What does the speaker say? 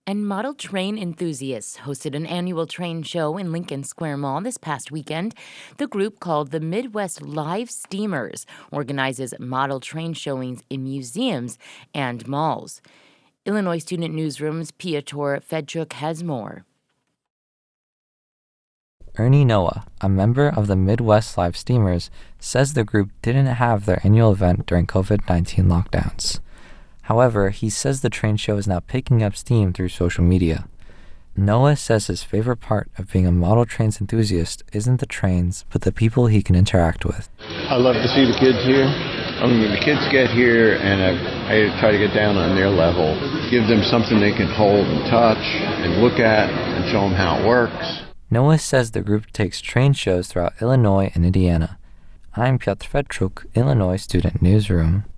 And model train enthusiasts hosted an annual train show in Lincoln Square Mall this past weekend. The group, called the Midwest Live Steamers, organizes model train showings in museums and malls. Illinois Student Newsroom's Piotr Fedchuk has more. Ernie Noah, a member of the Midwest Live Steamers, says the group didn't have their annual event during COVID-19 lockdowns. However, he says the train show is now picking up steam through social media. Noah says his favorite part of being a model trains enthusiast isn't the trains, but the people he can interact with. I love to see the kids here. I mean, when the kids get here, and I try to get down on their level, give them something they can hold and touch and look at and show them how it works. Noah says the group takes train shows throughout Illinois and Indiana. I'm Piotr Fedchuk, Illinois Student Newsroom.